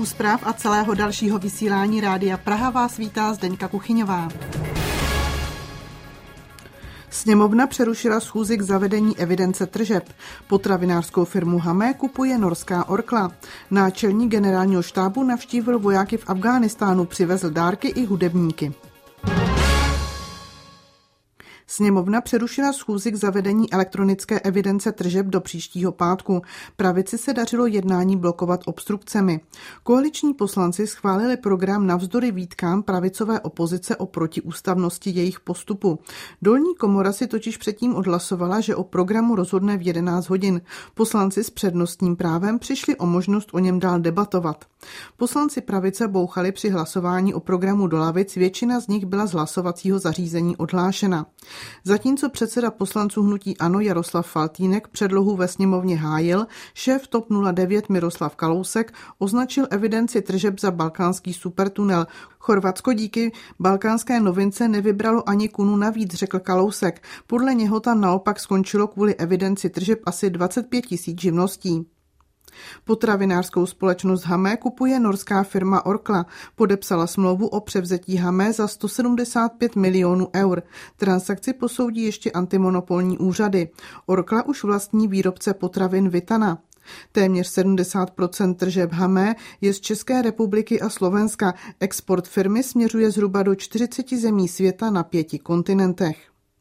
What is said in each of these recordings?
U zpráv a celého dalšího vysílání Rádia Praha vás vítá Zdeňka Kuchyňová. Sněmovna přerušila schůzi k zavedení evidence tržeb. Potravinářskou firmu Hamé kupuje norská Orkla. Náčelník generálního štábu navštívil vojáky v Afghánistánu, přivezl dárky i hudebníky. Sněmovna přerušila schůzi k zavedení elektronické evidence tržeb do příštího pátku. Pravici se dařilo jednání blokovat obstrukcemi. Koaliční poslanci schválili program navzdory výtkám pravicové opozice o protiústavnosti jejich postupu. Dolní komora si totiž předtím odhlasovala, že o programu rozhodne v 11 hodin. Poslanci s přednostním právem přišli o možnost o něm dál debatovat. Poslanci pravice bouchali při hlasování o programu do lavic, většina z nich byla z hlasovacího zařízení odhlášena. Zatímco předseda poslanců hnutí ANO Jaroslav Faltýnek předlohu ve sněmovně hájil, šéf TOP 09 Miroslav Kalousek označil evidenci tržeb za balkánský supertunel. Chorvatsko díky balkánské novince nevybralo ani kunu navíc, řekl Kalousek. Podle něho tam naopak skončilo kvůli evidenci tržeb asi 25 000 živností. Potravinářskou společnost Hamé kupuje norská firma Orkla. Podepsala smlouvu o převzetí Hamé za 175 milionů eur. Transakci posoudí ještě antimonopolní úřady. Orkla už vlastní výrobce potravin Vitana. Téměř 70% tržeb Hamé je z České republiky a Slovenska. Export firmy směřuje zhruba do 40 zemí světa na 5 kontinentech.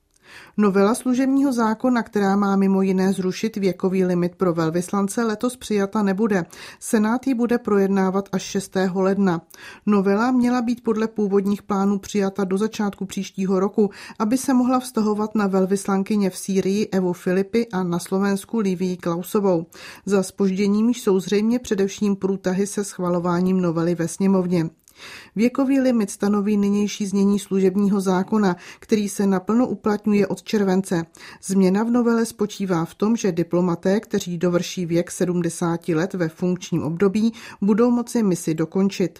Novela služebního zákona, která má mimo jiné zrušit věkový limit pro velvyslance, letos přijata nebude. Senát ji bude projednávat až 6. ledna. Novela měla být podle původních plánů přijata do začátku příštího roku, aby se mohla vztahovat na velvyslankyně v Sýrii Evu Filipy a na Slovensku Livii Klausovou. Za zpožděním jsou zřejmě především průtahy se schvalováním novely ve sněmovně. Věkový limit stanoví nynější znění služebního zákona, který se naplno uplatňuje od července. Změna v novele spočívá v tom, že diplomaté, kteří dovrší věk 70 let ve funkčním období, budou moci misi dokončit.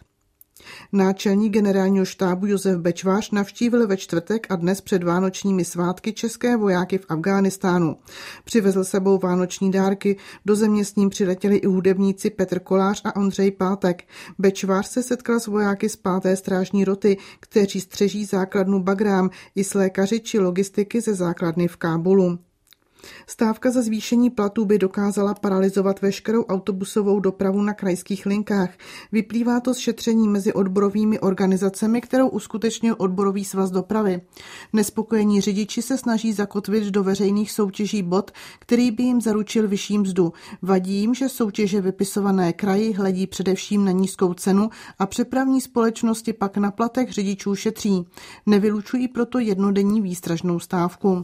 Náčelník generálního štábu Josef Bečvář navštívil ve čtvrtek a dnes před vánočními svátky české vojáky v Afghánistánu. Přivezl sebou vánoční dárky, do země s ním přiletěli i hudebníci Petr Kolář a Ondřej Pátek. Bečvář se setkal s vojáky z 5. strážní roty, kteří střeží základnu Bagrám, i s lékaři či logistiky ze základny v Kábulu. Stávka za zvýšení platů by dokázala paralyzovat veškerou autobusovou dopravu na krajských linkách. Vyplývá to z šetření mezi odborovými organizacemi, kterou uskutečnil Odborový svaz dopravy. Nespokojení řidiči se snaží zakotvit do veřejných soutěží bod, který by jim zaručil vyšší mzdu. Vadí jim, že soutěže vypisované kraji hledí především na nízkou cenu a přepravní společnosti pak na platech řidičů šetří. Nevylučují proto jednodenní výstražnou stávku.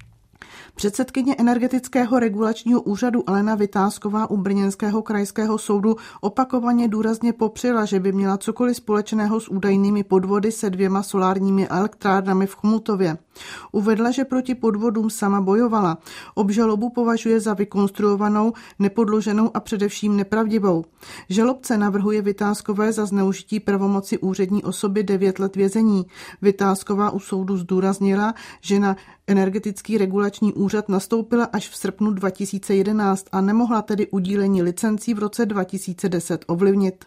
Předsedkyně Energetického regulačního úřadu Alena Vitásková u brněnského krajského soudu opakovaně důrazně popřela, že by měla cokoliv společného s údajnými podvody se 2 solárními elektrárnami v Chmutově. Uvedla, že proti podvodům sama bojovala. Obžalobu považuje za vykonstruovanou, nepodloženou a především nepravdivou. Žalobce navrhuje Vitáskové za zneužití pravomoci úřední osoby 9 let vězení. Vitásková u soudu zdůraznila, že na Energetický regulační úřad nastoupila až v srpnu 2011 a nemohla tedy udílení licencí v roce 2010 ovlivnit.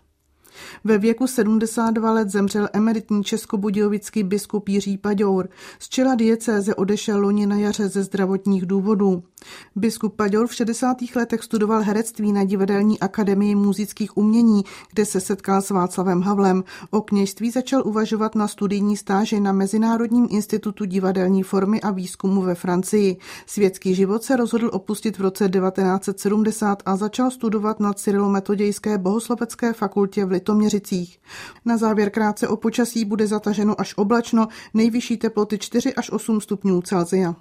Ve věku 72 let zemřel emeritní českobudějovický biskup Jiří Paďour. Z čela diecéze odešel loni na jaře ze zdravotních důvodů. Biskup Paďour v 60. letech studoval herectví na Divadelní akademii múzických umění, kde se setkal s Václavem Havlem. O kněžství začal uvažovat na studijní stáži na Mezinárodním institutu divadelní formy a výzkumu ve Francii. Světský život se rozhodl opustit v roce 1970 a začal studovat na Cyrilometodějské bohoslovecké fakultě v Litoměřicích. Na závěr krátce o počasí: bude zataženo až oblačno, nejvyšší teploty 4 až 8 stupňů Celsia.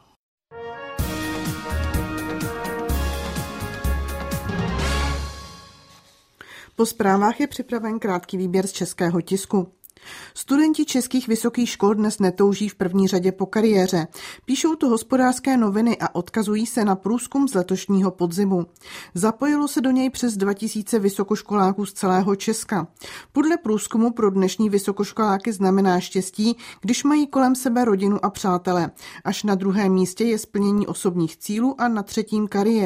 Po zprávách je připraven krátký výběr z českého tisku. Studenti českých vysokých škol dnes netouží v první řadě po kariéře. Píšou to Hospodářské noviny a odkazují se na průzkum z letošního podzimu. Zapojilo se do něj přes 2000 vysokoškoláků z celého Česka. Podle průzkumu pro dnešní vysokoškoláky znamená štěstí, když mají kolem sebe rodinu a přátele. Až na druhém místě je splnění osobních cílů a na třetím kariéra.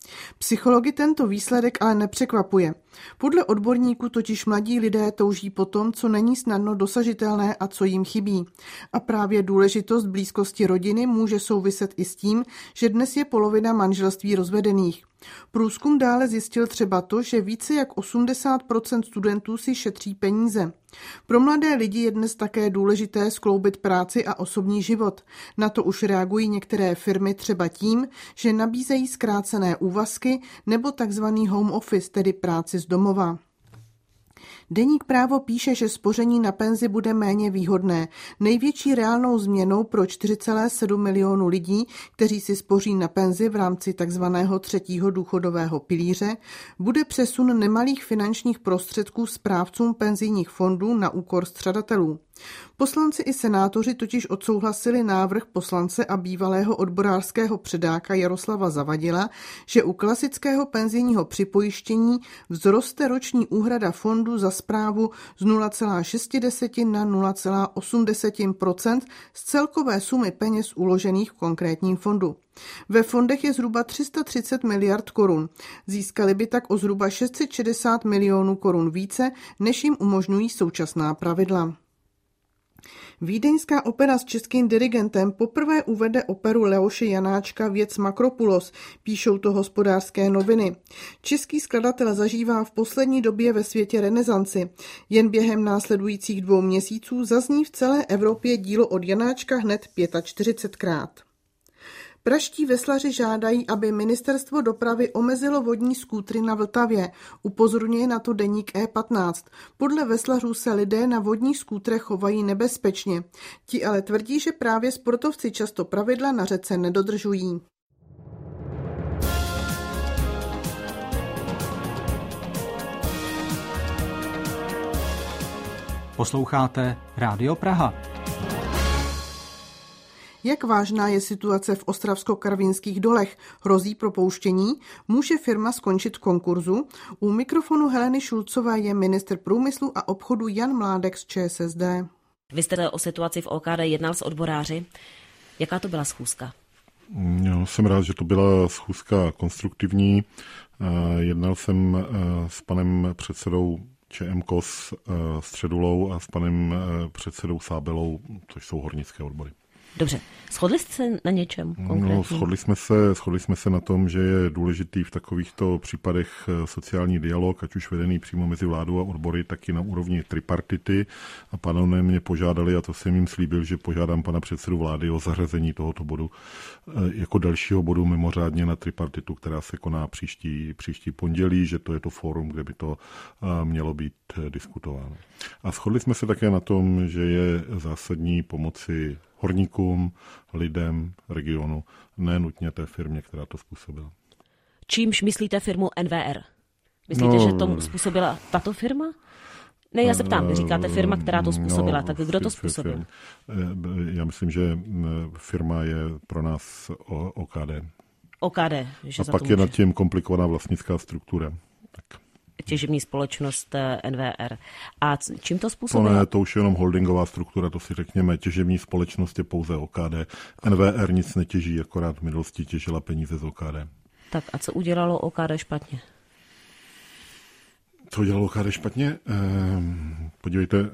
Psychologi tento výsledek ale nepřekvapuje. Podle odborníků totiž mladí lidé touží po tom, co není snadno dosažitelné a co jim chybí. A právě důležitost blízkosti rodiny může souviset i s tím, že dnes je polovina manželství rozvedených. Průzkum dále zjistil třeba to, že více jak 80% studentů si šetří peníze. Pro mladé lidi je dnes také důležité skloubit práci a osobní život. Na to už reagují některé firmy třeba tím, že nabízejí zkrácené úvazky nebo takzvaný home office, tedy práci z domova. Deník Právo píše, že spoření na penzi bude méně výhodné. Největší reálnou změnou pro 4,7 milionu lidí, kteří si spoří na penzi v rámci tzv. Třetího důchodového pilíře, bude přesun nemalých finančních prostředků správcům penzijních fondů na úkor střadatelů. Poslanci i senátoři totiž odsouhlasili návrh poslance a bývalého odborářského předáka Jaroslava Zavadila, že u klasického penzijního připojištění vzroste roční úhrada fondu za správu z 0,6 na 0,8 % z celkové sumy peněz uložených v konkrétním fondu. Ve fondech je zhruba 330 miliard korun. Získali by tak o zhruba 660 milionů korun více, než jim umožňují současná pravidla. Vídeňská opera s českým dirigentem poprvé uvede operu Leoše Janáčka Věc Makropulos, píšou to Hospodářské noviny. Český skladatel zažívá v poslední době ve světě renesanci. Jen během následujících 2 měsíců zazní v celé Evropě dílo od Janáčka hned 45krát. Pražští veslaři žádají, aby ministerstvo dopravy omezilo vodní skútry na Vltavě. Upozorňuje na to deník E15. Podle veslařů se lidé na vodních skútrech chovají nebezpečně. Ti ale tvrdí, že právě sportovci často pravidla na řece nedodržují. Posloucháte Rádio Praha. Jak vážná je situace v Ostravsko-Karvinských dolech? Hrozí propouštění? Může firma skončit v konkurzu? U mikrofonu Heleny Šulcové je ministr průmyslu a obchodu Jan Mládek z ČSSD. Vy jste o situaci v OKD jednal s odboráři. Jaká to byla schůzka? Já jsem rád, že to byla schůzka konstruktivní. Jednal jsem s panem předsedou ČMKOS Středulou a s panem předsedou Sábelou, což jsou hornické odbory. Dobře. Shodli jste se na něčem konkrétním? No, shodli jsme se na tom, že je důležitý v takovýchto případech sociální dialog, ať už vedený přímo mezi vládou a odbory, tak i na úrovni tripartity. A pánové mě požádali, a to jsem jim slíbil, že požádám pana předsedu vlády o zařazení tohoto bodu jako dalšího bodu mimořádně na tripartitu, která se koná příští pondělí, že to je to fórum, kde by to mělo být diskutováno. A shodli jsme se také na tom, že je zásadní pomoci horníkům, lidem, regionu, ne nutně té firmě, která to způsobila. Čímž myslíte firmu NVR? Myslíte, že to způsobila tato firma? Ne, já se ptám, vy říkáte firma, která to způsobila, tak kdo to způsobil? Já myslím, že firma je pro nás OKD. OKD, že a pak je nad tím komplikovaná vlastnická struktura. Tak. Těžební společnost NVR. A čím to způsobilo? To ne, to už je jenom holdingová struktura, to si řekněme. Těžební společnost je pouze OKD. NVR nic netěží, akorát v minulosti těžila peníze z OKD. Tak a co udělalo OKD špatně? Co udělalo OKD špatně? Podívejte,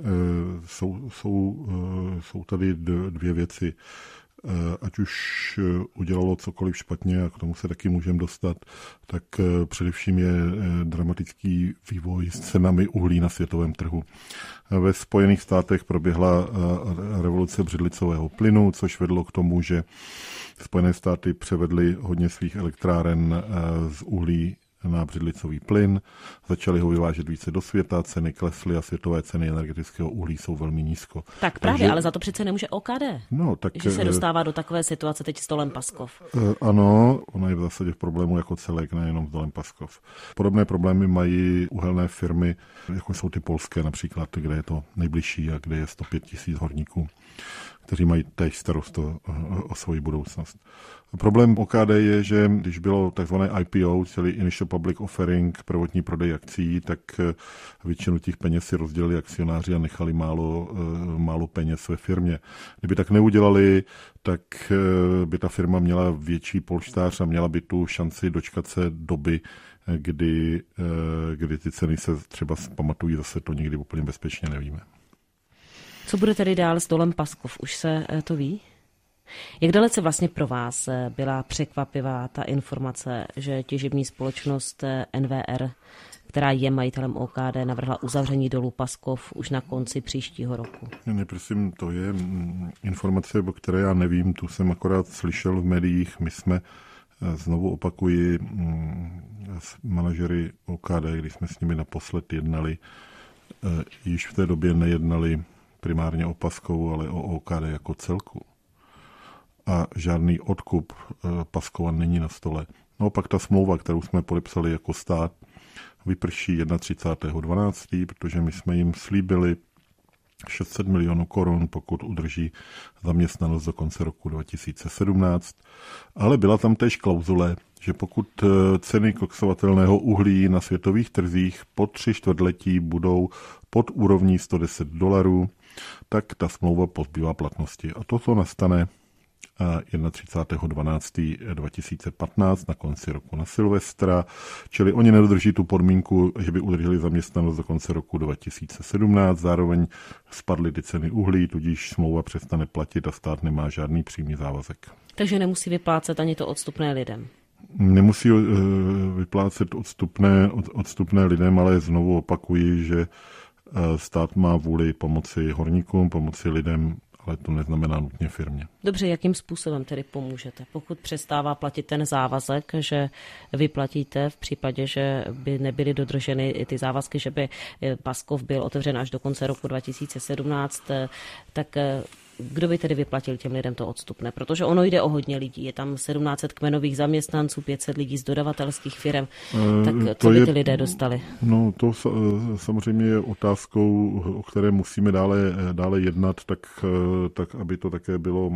jsou tady 2 věci. Ať už udělalo cokoliv špatně, a k tomu se taky můžeme dostat, tak především je dramatický vývoj s cenami uhlí na světovém trhu. Ve Spojených státech proběhla revoluce břidlicového plynu, což vedlo k tomu, že Spojené státy převedly hodně svých elektráren z uhlí na břidlicový plyn, začali ho vyvážet více do světa, ceny klesly a světové ceny energetického uhlí jsou velmi nízko. Tak právě, ale za to přece nemůže OKD, že se dostává do takové situace teď s dolem Paskov. Ano, ono je v zásadě v problému jako celek, nejenom s dolem Paskov. Podobné problémy mají uhelné firmy, jako jsou ty polské například, kde je to nejbližší a kde je 105 000 horníků. kteří mají též starost o svoji budoucnost. Problém OKD je, že když bylo takzvané IPO, čili Initial Public Offering, prvotní prodej akcií, tak většinu těch peněz si rozdělili akcionáři a nechali málo peněz ve firmě. Kdyby tak neudělali, tak by ta firma měla větší polštář a měla by tu šanci dočkat se doby, kdy ty ceny se třeba pamatují, zase to nikdy úplně bezpečně nevíme. Co bude tedy dál s dolem Paskov? Už se to ví? Jak dalece vlastně pro vás byla překvapivá ta informace, že těžební společnost NVR, která je majitelem OKD, navrhla uzavření dolu Paskov už na konci příštího roku? Ne, prosím, to je informace, o které já nevím, tu jsem akorát slyšel v médiích. My jsme, znovu opakuji, s manažery OKD, když jsme s nimi naposled jednali, již v té době nejednali primárně o Paskovu, ale o OKD jako celku. A žádný odkup Paskova není na stole. No pak ta smlouva, kterou jsme podepsali jako stát, vyprší 31.12., protože my jsme jim slíbili 600 milionů korun, pokud udrží zaměstnanost do konce roku 2017. Ale byla tam též klauzule, že pokud ceny koksovatelného uhlí na světových trzích po 3 čtvrtletí budou pod úrovní $110, tak ta smlouva pozbývá platnosti. A toto nastane 31.12.2015 na konci roku na Silvestra, čili oni nedodrží tu podmínku, že by udrželi zaměstnanost do konce roku 2017, zároveň spadly ty ceny uhlí, tudíž smlouva přestane platit a stát nemá žádný přímý závazek. Takže nemusí vyplácet ani to odstupné lidem? Nemusí vyplácet odstupné lidem, ale znovu opakuji, že stát má vůli pomoci horníkům, pomoci lidem, ale to neznamená nutně firmě. Dobře, jakým způsobem tedy pomůžete? Pokud přestává platit ten závazek, že vyplatíte v případě, že by nebyly dodrženy ty závazky, že by Paskov byl otevřen až do konce roku 2017, tak kdo by tedy vyplatil těm lidem to odstupné? Protože ono jde o hodně lidí. Je tam 1700 kmenových zaměstnanců, 500 lidí z dodavatelských firm. Tak co by ty lidé dostali? No to samozřejmě je otázkou, o které musíme dále jednat, tak aby to také bylo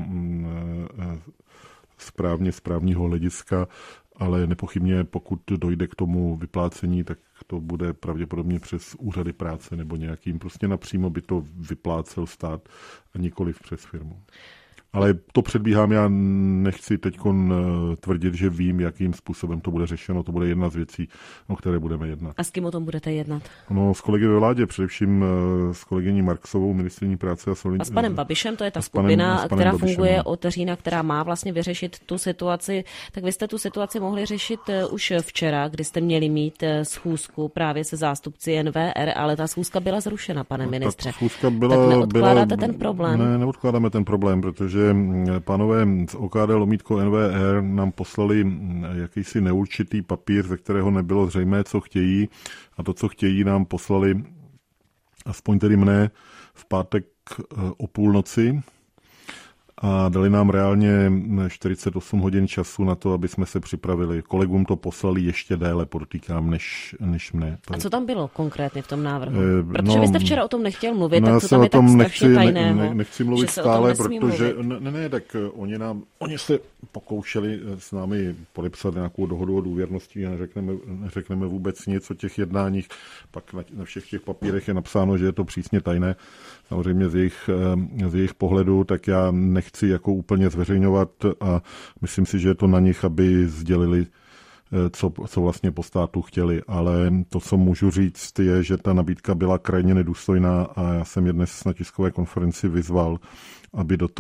správně z právního hlediska, ale nepochybně pokud dojde k tomu vyplácení, tak to bude pravděpodobně přes úřady práce nebo nějakým, prostě napřímo by to vyplácel stát a nikoliv přes firmu. Ale to předbíhám, já nechci teď tvrdit, že vím, jakým způsobem to bude řešeno. To bude jedna z věcí, o které budeme jednat. A s kým o tom budete jednat? No, s kolegy ve vládě, především s kolegyní Marksovou, ministryní práce a A s panem Babišem, to je ta skupina, která funguje od října, která má vlastně vyřešit tu situaci. Tak vy jste tu situaci mohli řešit už včera, kdy jste měli mít schůzku právě se zástupci NVR, ale ta schůzka byla zrušena, pane ministře. Tak neodkládáte ten problém? Ne, neodkládáme ten problém, protože pánové z OKD Lomítko NVR nám poslali jakýsi neurčitý papír, ze kterého nebylo zřejmé, co chtějí. A to, co chtějí, nám poslali, aspoň tedy mne, v pátek o půlnoci. A dali nám reálně 48 hodin času na to, aby jsme se připravili. Kolegům to poslali ještě déle, podotýkám, než mne. A co tam bylo konkrétně v tom návrhu? Protože vy jste včera o tom nechtěl mluvit, tak co tam je tak strašně tajného? Nechci mluvit stále, protože tak oni se pokoušeli s námi podepsat nějakou dohodu o důvěrnosti a neřekneme vůbec nic o těch jednáních. Pak na všech těch papírech je napsáno, že je to přísně tajné. Samozřejmě z jejich pohledu, tak já nechci jako úplně zveřejňovat a myslím si, že je to na nich, aby sdělili, co vlastně po státu chtěli. Ale to, co můžu říct, je, že ta nabídka byla krajně nedůstojná a já jsem je dnes na tiskové konferenci vyzval, aby do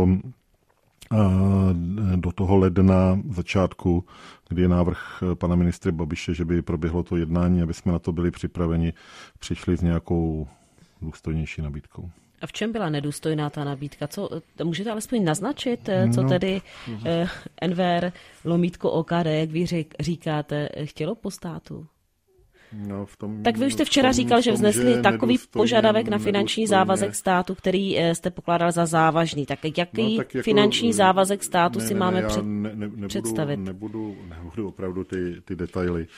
toho ledna začátku, kdy je návrh pana ministra Babiše, že by proběhlo to jednání, aby jsme na to byli připraveni, přišli s nějakou důstojnější nabídkou. A v čem byla nedůstojná ta nabídka? Co, můžete alespoň naznačit, co tedy NVR Lomítko OKD, jak vy říkáte, chtělo po státu? No, tak vy už jste včera říkal, že vznesli takový požadavek na finanční závazek státu, který jste pokládal za závažný. Tak jaký finanční závazek státu si máme představit? Nebudu opravdu ty detaily.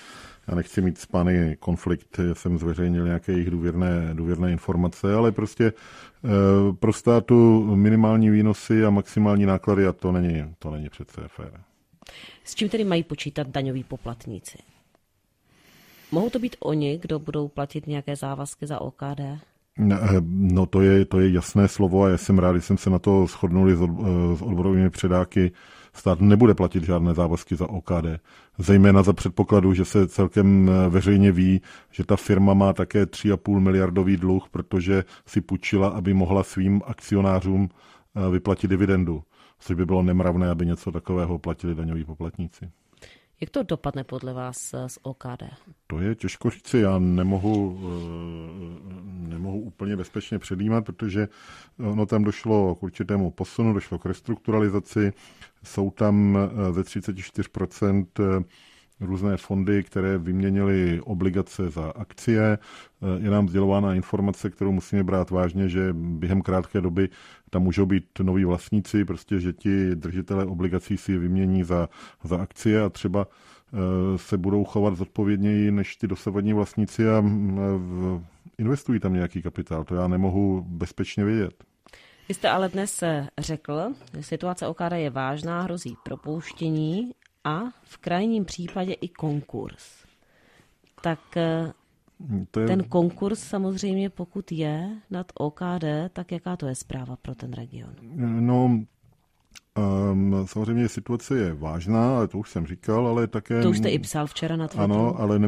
já nechci mít s pány konflikt, jsem zveřejnil nějaké jejich důvěrné informace, ale prostě pro státu minimální výnosy a maximální náklady a to není přece fér. S čím tedy mají počítat daňoví poplatníci? Mohou to být oni, kdo budou platit nějaké závazky za OKD? No to je jasné slovo a já jsem rád, že jsem se na to shodnuli s odborovými předáky. Stát nebude platit žádné závazky za OKD. Zejména za předpokladu, že se celkem veřejně ví, že ta firma má také 3,5 miliardový dluh, protože si půjčila, aby mohla svým akcionářům vyplatit dividendu. Což by bylo nemravné, aby něco takového platili daňoví poplatníci. Jak to dopadne podle vás s OKD? To je těžko říci, já nemohu úplně bezpečně předjímat, protože ono tam došlo k určitému posunu, došlo k restrukturalizaci, jsou tam ze 34% různé fondy, které vyměnily obligace za akcie. Je nám sdělována informace, kterou musíme brát vážně, že během krátké doby tam můžou být noví vlastníci, prostě že ti držitelé obligací si je vymění za akcie a třeba se budou chovat zodpovědněji než ty dosavadní vlastníci a investují tam nějaký kapitál. To já nemohu bezpečně vědět. Vy jste ale dnes řekl, že situace OKD je vážná, hrozí propouštění a v krajním případě i konkurs. Tak ten konkurs samozřejmě, pokud je nad OKD, tak jaká to je zpráva pro ten region? No, samozřejmě situace je vážná, ale to už jsem říkal, ale také... To už jste i psal včera na Twitteru. Ano, ale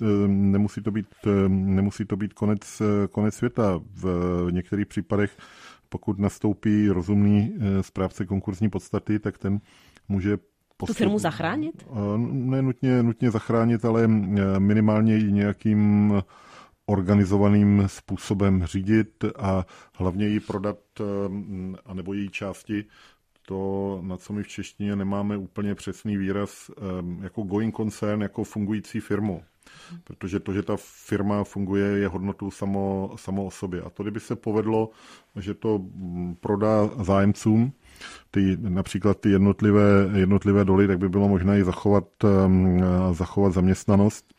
nemusí to být konec světa. V některých případech, pokud nastoupí rozumný správce konkursní podstaty, tak ten může tu firmu zachránit? Ne nutně zachránit, ale minimálně i nějakým organizovaným způsobem řídit a hlavně ji prodat, anebo její části. To, na co my v češtině nemáme úplně přesný výraz, jako going concern, jako fungující firmu. Protože to, že ta firma funguje, je hodnotou samo o sobě. A to, kdyby se povedlo, že to prodá zájemcům, například ty jednotlivé doly, tak by bylo možné i zachovat zaměstnanost.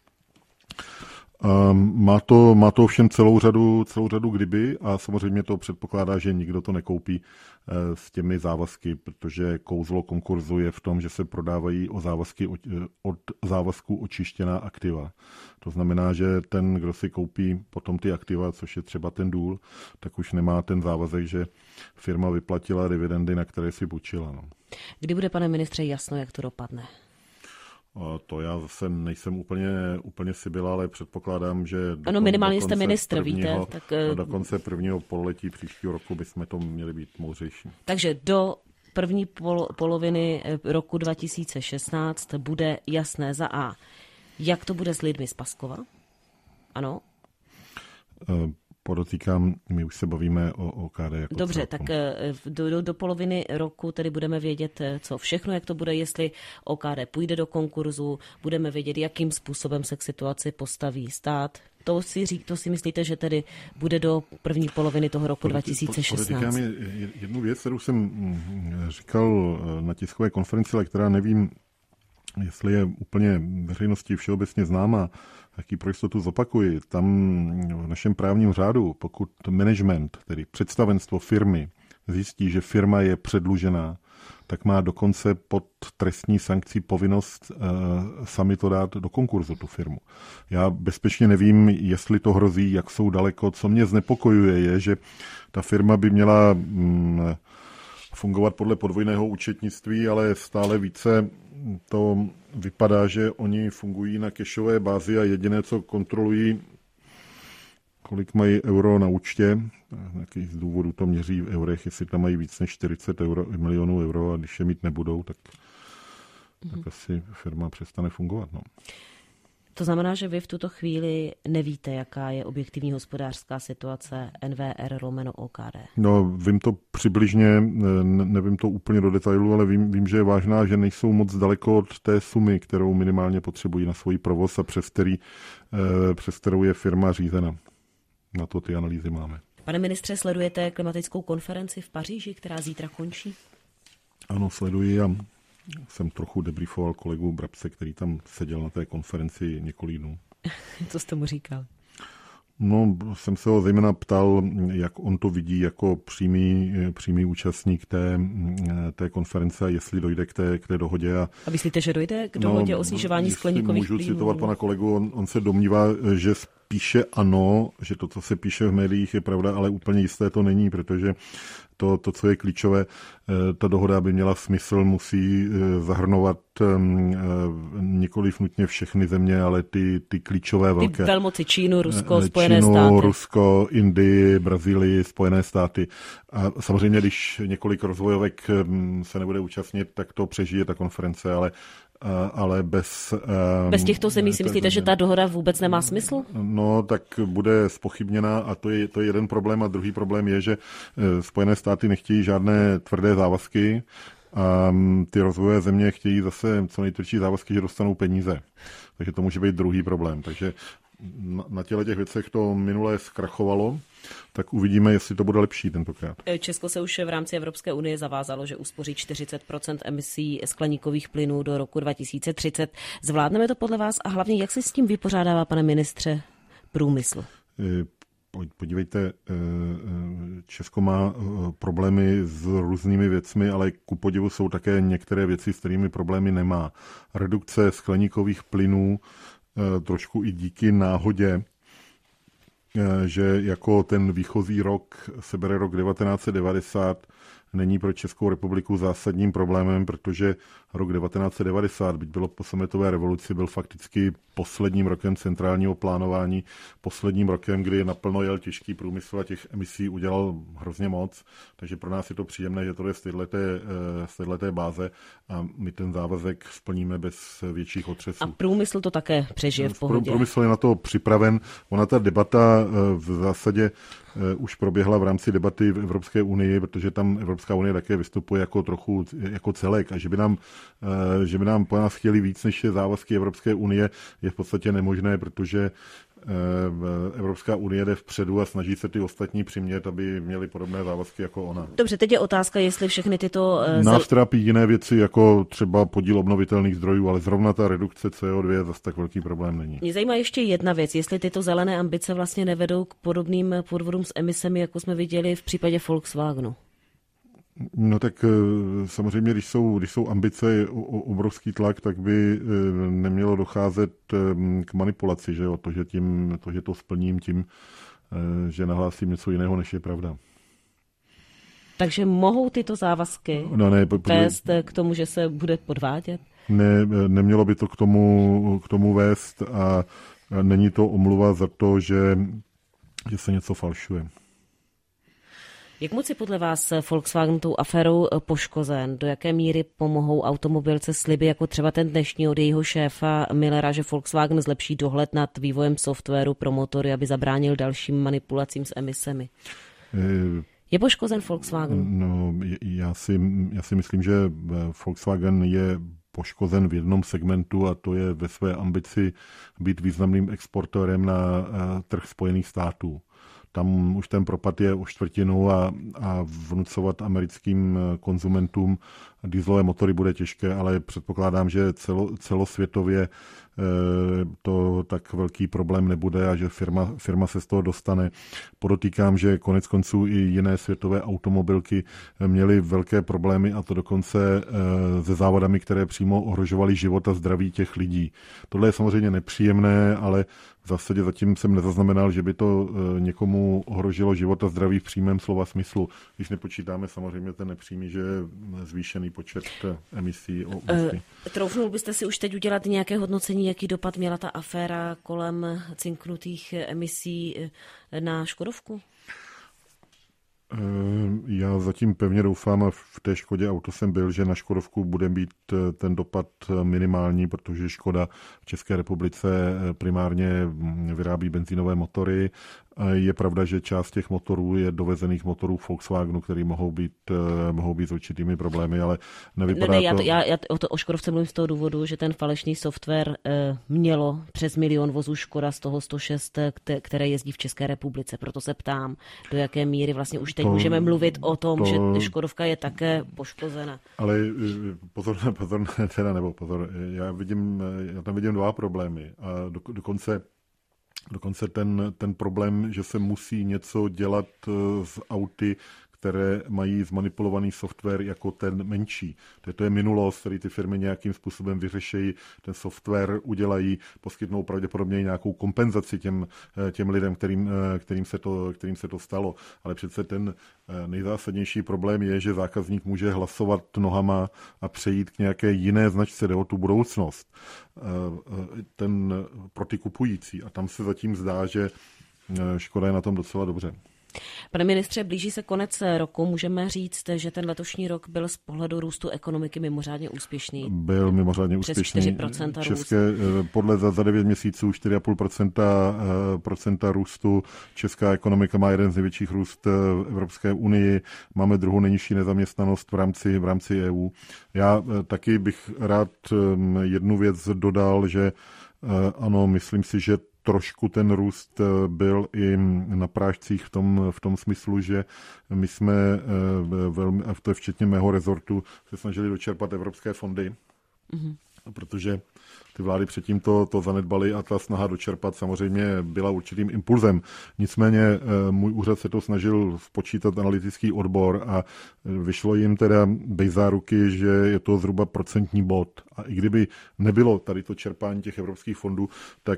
Má to ovšem celou řadu kdyby a samozřejmě to předpokládá, že nikdo to nekoupí s těmi závazky, protože kouzlo konkurzu je v tom, že se prodávají od závazků očištěná aktiva. To znamená, že ten, kdo si koupí potom ty aktiva, což je třeba ten důl, tak už nemá ten závazek, že firma vyplatila dividendy, na které si půjčila. No. Kdy bude, pane ministře, jasno, jak to dopadne? To já zase nejsem úplně sibyl, ale předpokládám, že ano, minimálně jste ministr, víte. Tak do konce prvního pololetí příštího roku bychom to měli být moudřejší. Takže do první poloviny roku 2016 bude jasné za A, jak to bude s lidmi z Paskova? Ano? Podotýkám, my už se bavíme o OKD. Jako dobře, tak do poloviny roku tedy budeme vědět, co všechno, jak to bude, jestli OKD půjde do konkurzu, budeme vědět, jakým způsobem se k situaci postaví stát. To si myslíte, že tedy bude do první poloviny toho roku 2016? Podotýkám jednu věc, kterou jsem říkal na tiskové konferenci, ale která nevím, jestli je úplně veřejnosti všeobecně známá, jaký pro jistotu zopakuji. Tam v našem právním řádu, pokud management, tedy představenstvo firmy, zjistí, že firma je předlužená, tak má dokonce pod trestní sankcí povinnost sami to dát do konkurzu, tu firmu. Já bezpečně nevím, jestli to hrozí, jak jsou daleko. Co mě znepokojuje je, že ta firma by měla fungovat podle podvojného účetnictví, ale stále více to vypadá, že oni fungují na cashové bázi a jediné, co kontrolují, kolik mají euro na účtě, nějakých z důvodů to měří v eurech, jestli tam mají víc než 40 milionů euro a když je mít nebudou, tak asi firma přestane fungovat. No. To znamená, že vy v tuto chvíli nevíte, jaká je objektivní hospodářská situace NWR/OKD? No, vím to přibližně, nevím to úplně do detailu, ale vím, že je vážná, že nejsou moc daleko od té sumy, kterou minimálně potřebují na svůj provoz a přes kterou je firma řízena. Na to ty analýzy máme. Pane ministře, sledujete klimatickou konferenci v Paříži, která zítra končí? Ano, sleduji a jsem trochu debriefoval kolegu Brabce, který tam seděl na té konferenci několik dnů. Co jste mu říkal? No, jsem se ho zejména ptal, jak on to vidí jako přímý účastník té konference a jestli dojde k té dohodě. A myslíte, že dojde k dohodě o snižování skleníkových plynů? Můžu citovat pana kolegu, on se domnívá, že spíše ano, že to, co se píše v médiích, je pravda, ale úplně jisté to není, protože to, co je klíčové, ta dohoda by měla smysl, musí zahrnovat nikoliv nutně všechny země, ale ty klíčové velké. Ty velmoci Čínu, Rusko, Spojené státy. Rusko, Indii, Brazílii, Spojené státy. A samozřejmě, když několik rozvojovek se nebude účastnit, tak to přežije ta konference, ale bez těchto zemí si myslíte, že ta dohoda vůbec nemá smysl? No, tak bude zpochybněna a to je jeden problém a druhý problém je, že Spojené státy nechtějí žádné tvrdé závazky a ty rozvojové země chtějí zase co nejtvrdší závazky, že dostanou peníze. Takže to může být druhý problém. Takže na těch věcech to minule zkrachovalo, tak uvidíme, jestli to bude lepší tentokrát. Česko se už v rámci Evropské unie zavázalo, že uspoří 40% emisí skleníkových plynů do roku 2030. Zvládneme to podle vás a hlavně, jak se s tím vypořádává, pane ministře, průmysl? Podívejte, Česko má problémy s různými věcmi, ale ku podivu jsou také některé věci, s kterými problémy nemá. Redukce skleníkových plynů trošku i díky náhodě, že jako ten výchozí rok se bere rok 1990, není pro Českou republiku zásadním problémem, protože rok 1990, byť bylo po sametové revoluci, byl fakticky posledním rokem centrálního plánování, posledním rokem, kdy naplno jel těžký průmysl a těch emisí udělal hrozně moc. Takže pro nás je to příjemné, že to je z této báze a my ten závazek splníme bez větších otřesů. A průmysl to také přežije v pohodě? Průmysl je na to připraven. Ona ta debata v zásadě už proběhla v rámci debaty v Evropské unii, protože tam Evropská unie také vystupuje jako trochu jako celek a že by nám po nás chtěli víc než je závazky Evropské unie, je v podstatě nemožné, protože Evropská unie jde vpředu a snaží se ty ostatní přimět, aby měli podobné závazky jako ona. Dobře, teď je otázka, jestli všechny tyto... Nás trápí jiné věci, jako třeba podíl obnovitelných zdrojů, ale zrovna ta redukce CO2 zase tak velký problém není. Mě zajímá ještě jedna věc, jestli tyto zelené ambice vlastně nevedou k podobným podvodům s emisemi, jako jsme viděli v případě Volkswagenu. No tak samozřejmě, když jsou ambice obrovský tlak, tak by nemělo docházet k manipulaci, že jo? To, že to splním tím, že nahlásím něco jiného, než je pravda. Takže mohou tyto závazky vést k tomu, že se bude podvádět? Ne, nemělo by to k tomu vést a není to omluva za to, že se něco falšuje. Jak moc je podle vás Volkswagen tou aférou poškozen? Do jaké míry pomohou automobilce sliby, jako třeba ten dnešní od jejího šéfa Millera, že Volkswagen zlepší dohled nad vývojem softwaru pro motory, aby zabránil dalším manipulacím s emisemi? Je poškozen Volkswagen? No, já si myslím, že Volkswagen je poškozen v jednom segmentu a to je ve své ambici být významným exportérem na trh Spojených států. Tam už ten propad je o čtvrtinu a vnucovat americkým konzumentům dieselové motory bude těžké, ale předpokládám, že celosvětově to tak velký problém nebude a že firma se z toho dostane. Podotýkám, že konec konců i jiné světové automobilky měly velké problémy a to dokonce se závadami, které přímo ohrožovaly život a zdraví těch lidí. Tohle je samozřejmě nepříjemné, ale v zásadě zatím jsem nezaznamenal, že by to někomu ohrožilo život a zdraví v přímém slova smyslu. Když nepočítáme samozřejmě ten nepřímý, že je zvýšený počet emisí. Troufnul byste si už teď udělat nějaké hodnocení, jaký dopad měla ta aféra kolem cinknutých emisí na Škodovku? Já zatím pevně doufám a v té Škodě auto jsem byl, že na Škodovku bude mít ten dopad minimální, protože Škoda v České republice primárně vyrábí benzínové motory Je pravda, že část těch motorů je dovezených motorů Volkswagenu, které mohou být s určitými problémy, ale nevypadá to... Já o Škodovce mluvím z toho důvodu, že ten falešný software mělo přes 1 000 000 vozů Škoda, z toho 106, které jezdí v České republice. Proto se ptám, do jaké míry vlastně už teď můžeme mluvit o tom, že Škodovka je také poškozena. Ale pozor, já tam vidím 2 problémy. A dokonce ten problém, že se musí něco dělat s auty, které mají zmanipulovaný software jako ten menší. To je minulost, který ty firmy nějakým způsobem vyřešejí, ten software udělají, poskytnou pravděpodobně nějakou kompenzaci těm lidem, kterým se to stalo. Ale přece ten nejzásadnější problém je, že zákazník může hlasovat nohama a přejít k nějaké jiné značce, jde o tu budoucnost. Pro ty kupující. A tam se zatím zdá, že Škoda je na tom docela dobře. Pane ministře, blíží se konec roku. Můžeme říct, že ten letošní rok byl z pohledu růstu ekonomiky mimořádně úspěšný? Byl mimořádně úspěšný. Přes 4% růst. Podle za 9 měsíců 4,5% růstu. Česká ekonomika má jeden z největších růst v Evropské unii. Máme druhou nejnižší nezaměstnanost v rámci EU. Já taky bych rád jednu věc dodal, že ano, myslím si, že trošku ten růst byl i na prášcích v tom smyslu, že my jsme velmi, a to je včetně mého rezortu, se snažili dočerpat evropské fondy, protože ty vlády předtím to zanedbaly a ta snaha dočerpat samozřejmě byla určitým impulzem. Nicméně můj úřad se to snažil spočítat analytický odbor a vyšlo jim teda bez záruky, že je to zhruba procentní bod. A i kdyby nebylo tady to čerpání těch evropských fondů, tak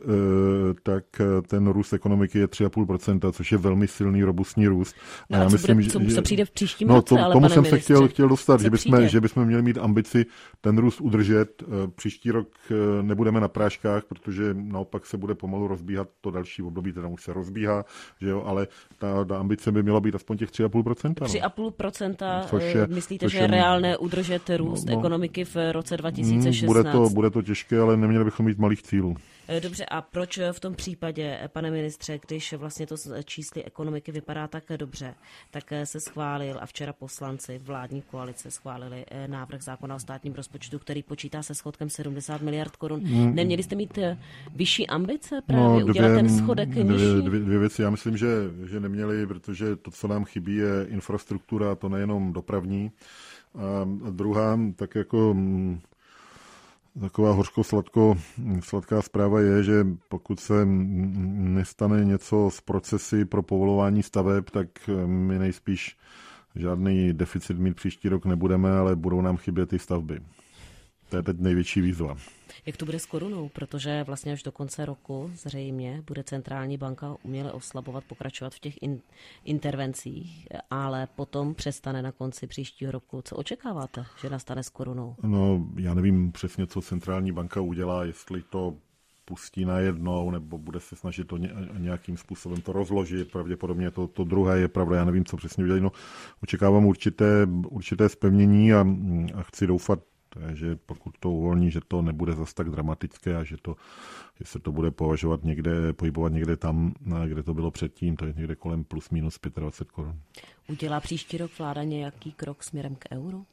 ten růst ekonomiky je 3,5%, což je velmi silný, robustní růst. No a já myslím, co přijde v příštím roce, ale tomu jsem se chtěl dostat, že bychom měli mít ambici ten růst udržet. Příští rok nebudeme na práškách, protože naopak se bude pomalu rozbíhat to další období, teda už se rozbíhá, že jo, ale ta ambice by měla být aspoň těch 3,5%. 3,5%, myslíte, že je reálné udržet růst ekonomiky v roce 2016? Bude to těžké, ale neměli bychom mít malých cílů. Dobře, a proč v tom případě, pane ministře, když vlastně to čísly ekonomiky vypadá tak dobře, tak se schválil a včera poslanci vládní koalice schválili návrh zákona o státním rozpočtu, který počítá se schodkem 70 miliard korun. Neměli jste mít vyšší ambice právě udělat ten schodek nižší? Dvě věci. Já myslím, že neměli, protože to, co nám chybí, je infrastruktura, to nejenom dopravní. A druhá, tak jako taková hořko-sladká zpráva je, že pokud se nestane něco s procesy pro povolování staveb, tak my nejspíš žádný deficit mít příští rok nebudeme, ale budou nám chybět i stavby. To je teď největší výzva. Jak to bude s korunou? Protože vlastně až do konce roku zřejmě bude centrální banka uměle oslabovat, pokračovat v těch intervencích, ale potom přestane na konci příštího roku. Co očekáváte, že nastane s korunou? No, já nevím přesně, co centrální banka udělá, jestli to pustí najednou, nebo bude se snažit to nějakým způsobem to rozložit. Pravděpodobně to druhé je pravda, já nevím, co přesně udělají. No, očekávám určité zpevnění a chci doufat, že pokud to uvolní, že to nebude zas tak dramatické a že se to bude pohybovat někde tam, kde to bylo předtím, to je někde kolem plus minus 25 korun. Udělá příští rok vláda nějaký krok směrem k euru?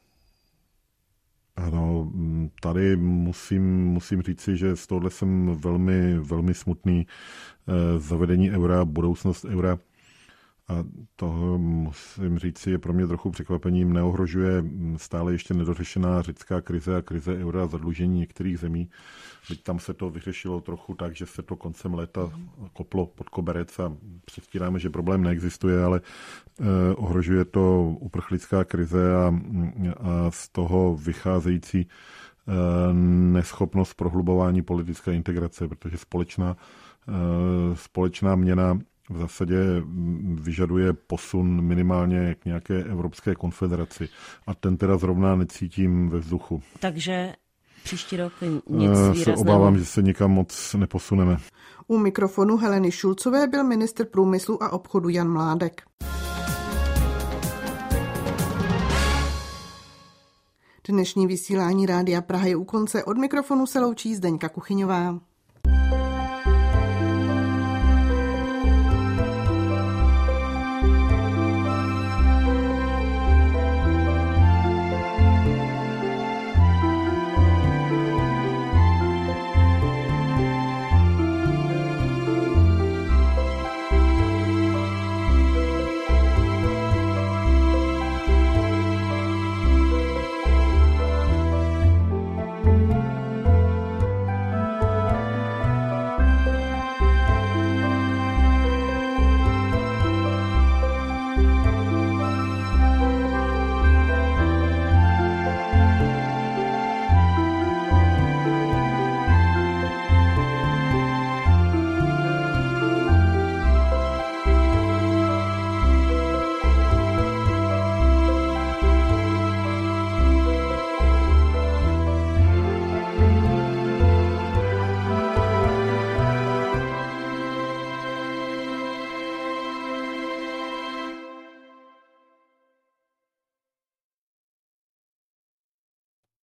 Ano, tady musím říci, že z tohohle jsem velmi, velmi smutný. Zavedení eura, budoucnost eura, a toho musím říci, je pro mě trochu překvapením, neohrožuje stále ještě nedořešená řecká krize a krize eura a zadlužení některých zemí. Byť tam se to vyřešilo trochu tak, že se to koncem léta koplo pod koberec a předstíráme, že problém neexistuje, ale ohrožuje to uprchlická krize a z toho vycházející neschopnost prohlubování politické integrace, protože společná měna v zásadě vyžaduje posun minimálně k nějaké evropské konfederaci. A ten teda zrovna necítím ve vzduchu. Takže příští rok nic výrazného. Se obávám, že se nikam moc neposuneme. U mikrofonu Heleny Šulcové byl ministr průmyslu a obchodu Jan Mládek. Dnešní vysílání Rádia Praha je u konce. Od mikrofonu se loučí Zdeňka Kuchyňová.